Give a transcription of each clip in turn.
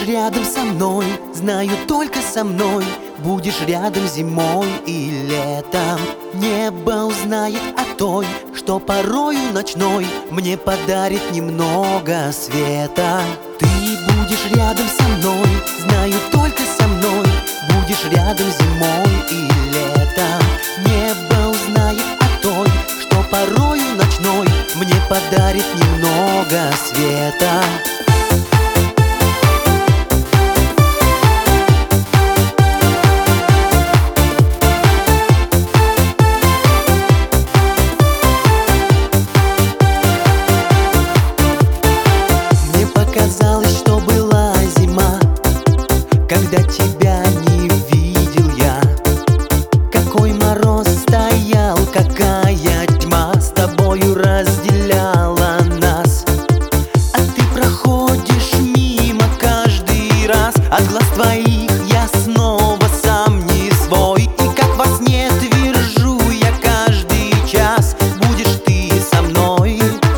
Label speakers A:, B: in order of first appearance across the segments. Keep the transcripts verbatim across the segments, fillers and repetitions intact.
A: будешь рядом со мной, знаю, только со мной. Будешь рядом зимой и летом. Небо узнает о той, что порою ночной мне подарит немного света. Ты будешь рядом со мной, знаю, только со мной. Будешь рядом зимой и летом. Небо узнает о той, что порою ночной мне подарит немного света. Казалось, что была зима, когда тебя не видел я. Какой мороз стоял, какая тьма с тобою разделяла нас. А ты проходишь мимо каждый раз, от глаз твоих я снова сам не свой. И как во сне твержу я каждый час: будешь ты со мной.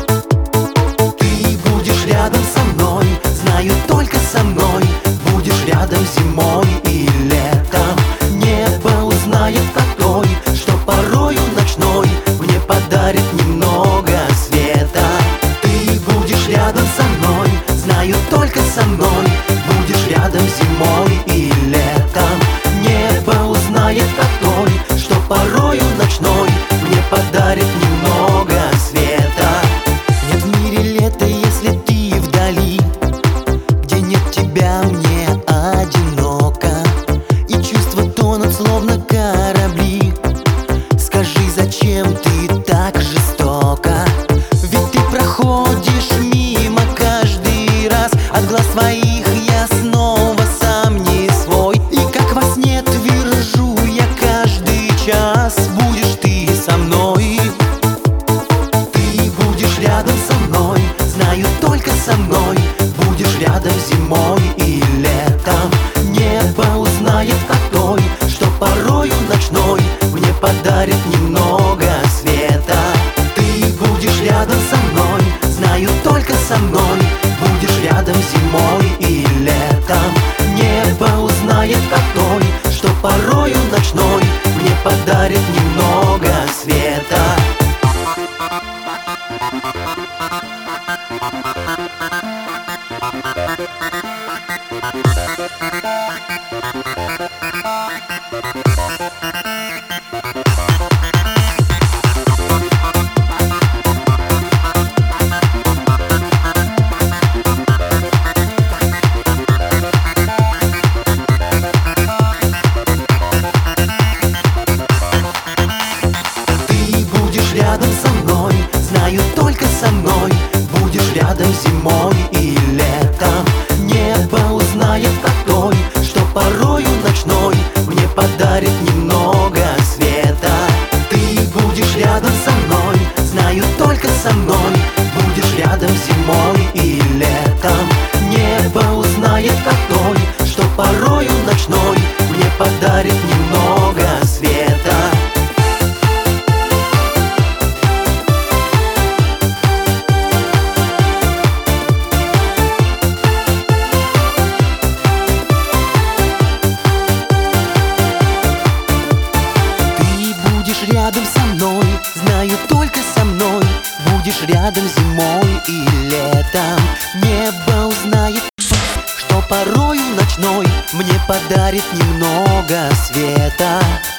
A: Ты будешь рядом со мной, знаю, только со мной. Будешь рядом зимой и летом. Небо узнает о той, что порою ночной мне подарит немного света. Ты будешь рядом со мной, знаю, только со мной. Будешь рядом зимой и летом. Небо узнает о той, что порою ночной мне подарит немного света. Нет в мире лета, если ты вдали, где нет тебя, мне одиноко, и чувства тонут, словно корабли. Скажи, зачем ты так жестоко? Ведь ты проходишь мимо каждый раз, от глаз твоих я снова сам не свой. И как во сне твержу я каждый час: будешь ты со мной. Ты будешь рядом со мной, знаю, только со мной. Будешь рядом зимой и летом. Небо узнает о той, что порою ночной мне подарит немного света. Ты будешь рядом со мной, знаю, только со мной. Будешь рядом зимой и летом. Небо узнает о той, что порою ночной мне подарит немного света. Рядом со мной, знаю, только со мной. Будешь рядом зимой и летом. Небо узнает о той, что порою ночной мне подарит немного света. Ты будешь рядом со мной, знаю, только со мной. Будешь рядом зимой и летом. Небо узнает о той, что порою ночной мне подарит немного света. Рядом со мной, знаю, только со мной. Будешь рядом зимой и летом. Небо узнает, что порою ночной мне подарит немного света.